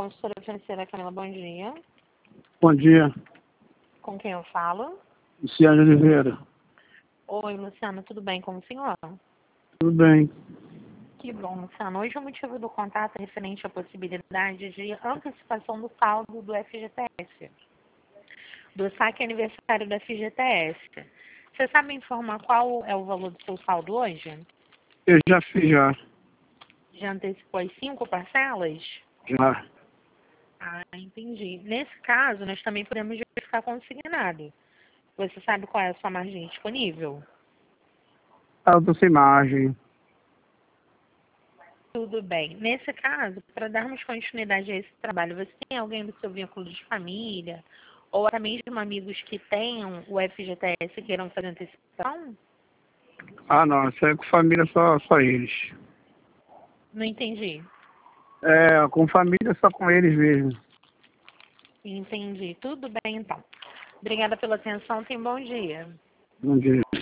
consultora financeira Camila, bom dia. Bom dia, Com quem eu falo? Luciano Oliveira. Oi, Luciano, tudo bem com o senhor? Tudo bem? Que bom, Luciano. Hoje o motivo do contato é referente à possibilidade de antecipação do saldo do FGTS, do saque aniversário do FGTS. Você sabe informar qual é o valor do seu saldo hoje? Eu já fiz já. Já antecipou as 5 parcelas? Já. Ah, entendi. Nesse caso, nós também podemos verificar consignado. Você sabe qual é a sua margem disponível? Eu tô sem margem. Tudo bem. Nesse caso, para darmos continuidade a esse trabalho, você tem alguém do seu vínculo de família ou até mesmo amigos que tenham o FGTS e queiram fazer antecipação? Ah, não. Isso é com família só eles. Não entendi. É, com família só com eles mesmo. Entendi. Tudo bem, então. Obrigada pela atenção. Tenha um bom dia. Bom dia.